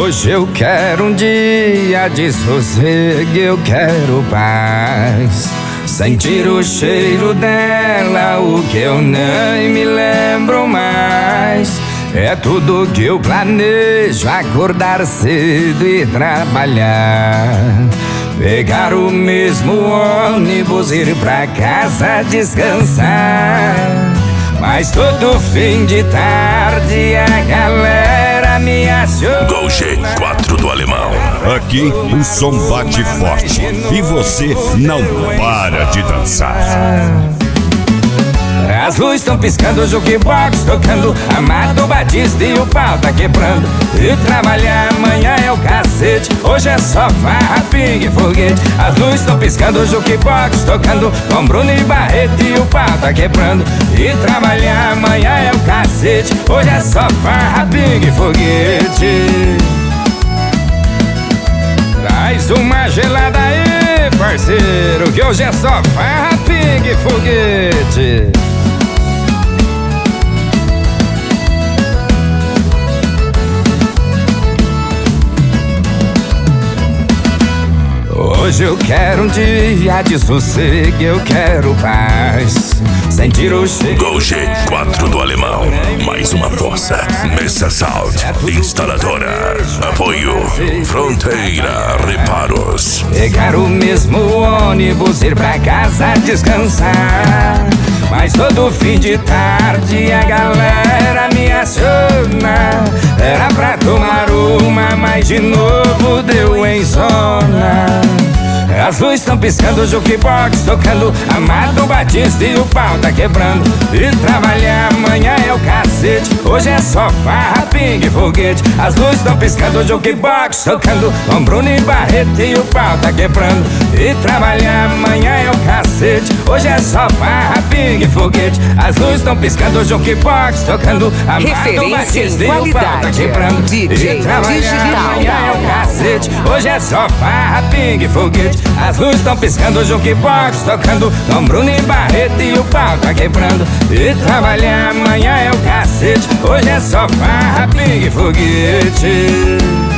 Hoje eu quero um dia de sossego, eu quero paz. Sentir o cheiro dela, o que eu nem me lembro mais. É tudo que eu planejo, acordar cedo e trabalhar. Pegar o mesmo ônibus, ir pra casa descansar. Mas todo fim de tarde a galera me aciona. Gol G4 do Alemão. Aqui o som bate forte e você não para de dançar. As luzes estão piscando, o jukebox tocando, Amado Batista e o pau tá quebrando. E trabalhar amanhã é o cacete, hoje é só farra, pingue e foguete. As luzes estão piscando, o jukebox tocando, com Bruno e Barreto e o pau tá quebrando. E trabalhar amanhã é o cacete, hoje é só farra, pingue e foguete. Traz uma gelada aí, parceiro, que hoje é só farra, pingue e foguete. Hoje eu quero um dia de sossego, eu quero paz. Sentir o cheiro. Gol G4 do Alemão. Mais uma força. Mesa Sound Instaladora. Apoio Fronteira Reparos. Pegar o mesmo ônibus, ir pra casa descansar. Mas todo fim de tarde a galera me aciona. Era pra tomar uma, mas de novo deu em zona. As luzes estão piscando, o jukebox tocando, Amado Batista e o pau tá quebrando. E trabalhar amanhã é o cacete, hoje é só farra, pingue e foguete. As luzes estão piscando, o jukebox tocando, com Bruno e Barreto e o pau tá quebrando. E trabalhar amanhã é o cacete, hoje é só farra, pingue e foguete. As luzes estão piscando, o jukebox tocando, Amado Batista e o pau tá quebrando. E trabalhar amanhã é o cacete, hoje é só farra, pingue e foguete. As luzes estão piscando, o jukebox tocando, com Bruno e Barreto e o pau tá quebrando. E trabalhar amanhã é o cacete, hoje é só farra, pingue e foguete.